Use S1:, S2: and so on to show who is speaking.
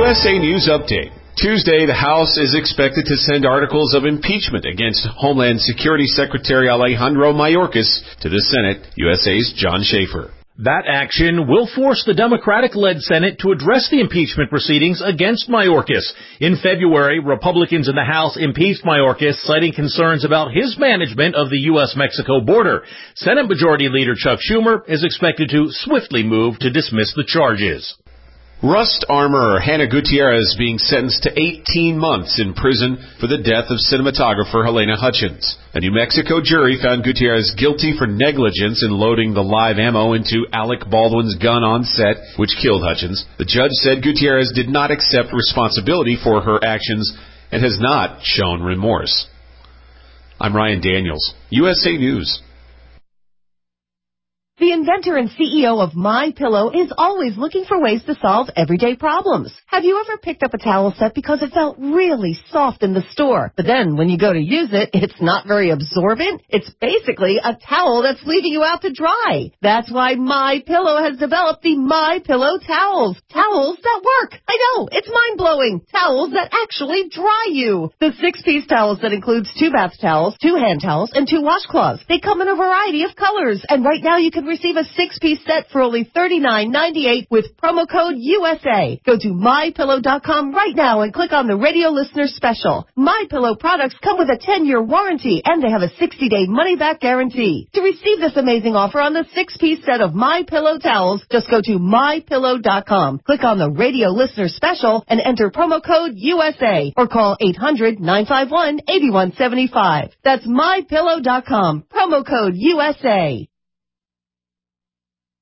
S1: USA News Update. Tuesday, the House is expected to send articles of impeachment against Homeland Security Secretary Alejandro Mayorkas to the Senate. USA's John Schaefer.
S2: That action will force the Democratic-led Senate to address the impeachment proceedings against Mayorkas. In February, Republicans in the House impeached Mayorkas, citing concerns about his management of the U.S.-Mexico border. Senate Majority Leader Chuck Schumer is expected to swiftly move to dismiss the charges.
S1: Rust armorer Hannah Gutierrez being sentenced to 18 months in prison for the death of cinematographer Helena Hutchins. A New Mexico jury found Gutierrez guilty for negligence in loading the live ammo into Alec Baldwin's gun on set, which killed Hutchins. The judge said Gutierrez did not accept responsibility for her actions and has not shown remorse. I'm Ryan Daniels, USA News.
S3: The inventor and CEO of MyPillow is always looking for ways to solve everyday problems. Have you ever picked up a towel set because it felt really soft in the store, but then when you go to use it, it's not very absorbent? It's basically a towel that's leaving you out to dry. That's why MyPillow has developed the MyPillow towels. Towels that work. I know, it's mind-blowing. Towels that actually dry you. The 6-piece towel set includes 2 bath towels, 2 hand towels, and 2 washcloths. They come in a variety of colors, and right now you can receive a 6-piece set for only $39.98 with promo code USA. Go to MyPillow.com right now and click on the radio listener special. MyPillow products come with a 10-year warranty and they have a 60-day money-back guarantee. To receive this amazing offer on the 6-piece set of MyPillow towels, just go to MyPillow.com. Click on the radio listener special and enter promo code USA or call 800-951-8175. That's MyPillow.com. Promo code USA.